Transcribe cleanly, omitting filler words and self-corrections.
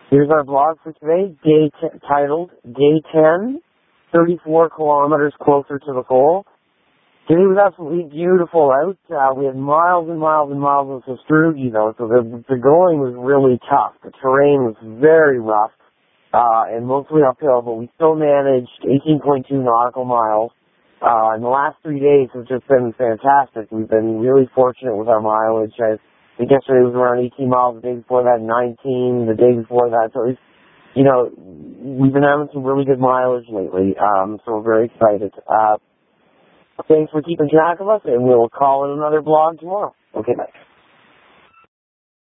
Here's our blog for today, titled Day 10, 34 kilometers closer to the goal. Today was absolutely beautiful out. We had miles and miles and miles of sastrugi, though, so the going was really tough. The terrain was very rough and mostly uphill, but we still managed 18.2 nautical miles. And the last 3 days have just been fantastic. We've been really fortunate with our mileage. I think yesterday was around 18 miles, the day before that 19, the day before that. So it's, we've been having some really good mileage lately, so we're very excited. Thanks for keeping track of us, and we'll call it another blog tomorrow. Okay, bye.